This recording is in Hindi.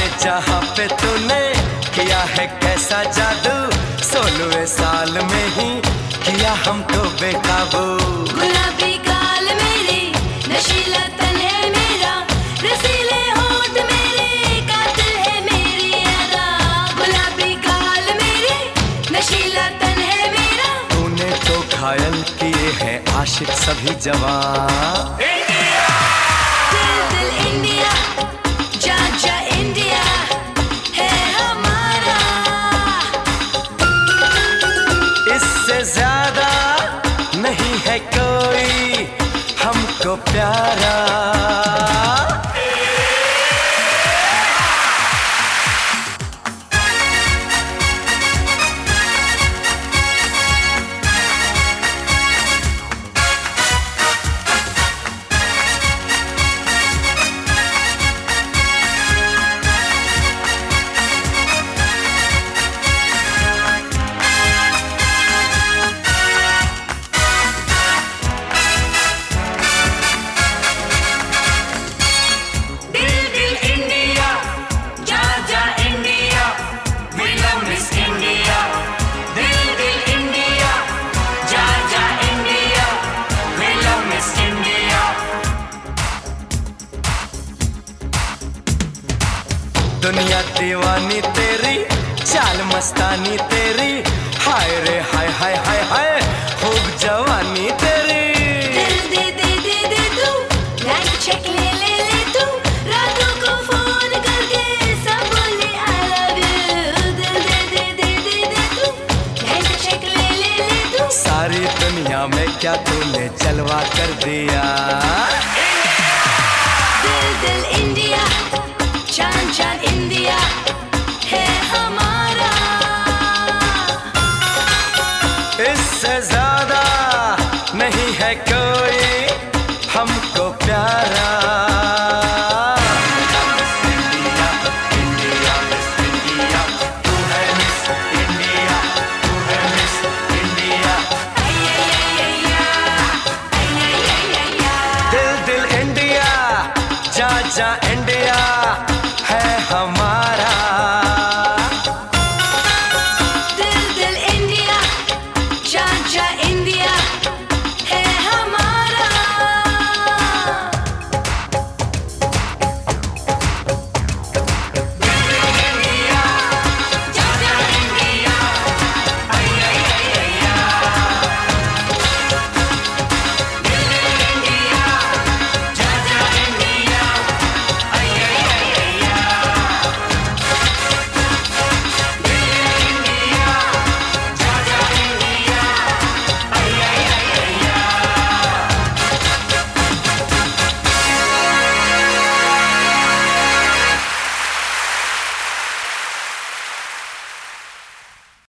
जहाँ पे तूने किया है कैसा जादू, 16वें साल में ही किया हमको बेकाबू। गुलाबी गाल मेरे, नशीला तन है मेरा, रसीले होंठ मेरे, कातिल है मेरी अदा। गुलाबी गाल मेरे, नशीला तन है मेरा। तूने तो घायल किए हैं आशिक सभी जवान। दिल दिल इंडिया, जा जा इंडिया है हमारा। इससे ज्यादा नहीं है कोई हमको प्यारा। दुनिया दीवानी तेरी, चाल मस्तानी तेरी, हाय रे हाय हाय हाय हाय खूब जवानी तेरी। दिल दे दे दे दे तू, ब्लैंक चेक ले ले ले तू, रातों को फोन करके सब बोले I love you। दिल दे दे दे दे दे तू, ब्लैंक चेक ले ले ले तू। सारी दुनिया में क्या तूने जलवा कर दिया। दिल दिल इंडिया, जान जान इंडिया है हमारा। इससे ज्यादा नहीं है कोई हमको प्यारा। दिल दिल इंडिया, जा जा